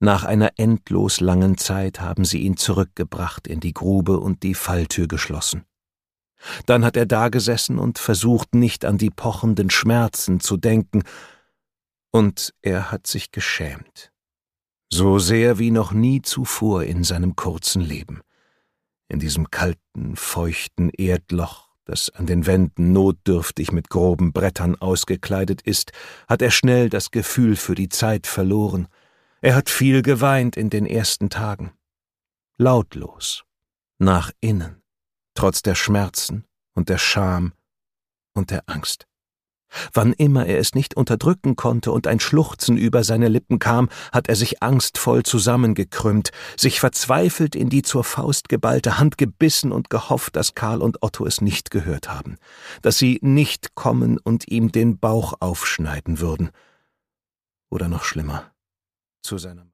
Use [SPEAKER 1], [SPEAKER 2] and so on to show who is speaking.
[SPEAKER 1] Nach einer endlos langen Zeit haben sie ihn zurückgebracht in die Grube und die Falltür geschlossen. Dann hat er dagesessen und versucht, nicht an die pochenden Schmerzen zu denken, und er hat sich geschämt. So sehr wie noch nie zuvor in seinem kurzen Leben. In diesem kalten, feuchten Erdloch, das an den Wänden notdürftig mit groben Brettern ausgekleidet ist, hat er schnell das Gefühl für die Zeit verloren. Er hat viel geweint in den ersten Tagen. Lautlos, nach innen, trotz der Schmerzen und der Scham und der Angst. Wann immer er es nicht unterdrücken konnte und ein Schluchzen über seine Lippen kam, hat er sich angstvoll zusammengekrümmt, sich verzweifelt in die zur Faust geballte Hand gebissen und gehofft, dass Karl und Otto es nicht gehört haben, dass sie nicht kommen und ihm den Bauch aufschneiden würden. Oder noch schlimmer, zu seiner